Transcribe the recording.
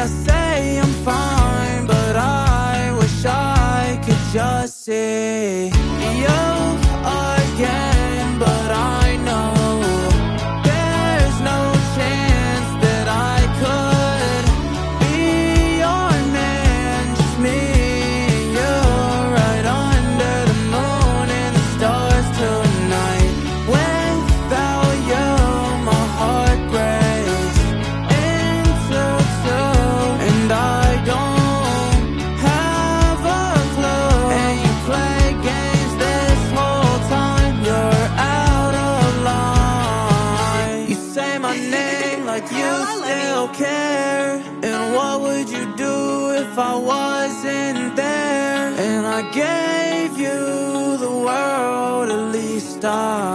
I say I'm fine, but I wish I could just see you again. But I know there's no chance that I could be your man. Just me and you, right under the moon and the stars tonight. Without you, my heart breaks into two, and I don't have a clue. And you play games this whole time, you're out of line. You say my name like you still care. And what would you do if I wasn't there? And I gave you the world, at least I